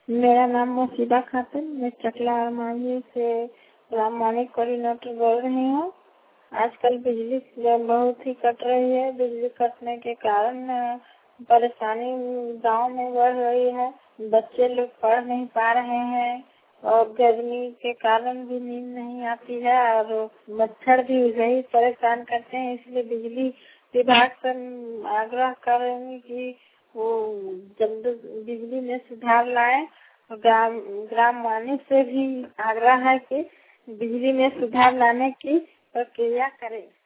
मेरा नाम मुफीदा खातून, मैं चकला अरमानी से रामानी कोऑर्डिनेटर बोल रही हूँ। आजकल बिजली बहुत ही कट रही है। बिजली कटने के कारण परेशानी गांव में बढ़ रही है। बच्चे लोग पढ़ नहीं पा रहे हैं और गर्मी के कारण भी नींद नहीं आती है और मच्छर भी यही परेशान करते हैं। इसलिए बिजली विभाग से आग्रह करेंगे कि वो जल्द बिजली में सुधार लाए। ग्राम वाणी से भी आग्रह है कि बिजली में सुधार लाने की प्रक्रिया करें।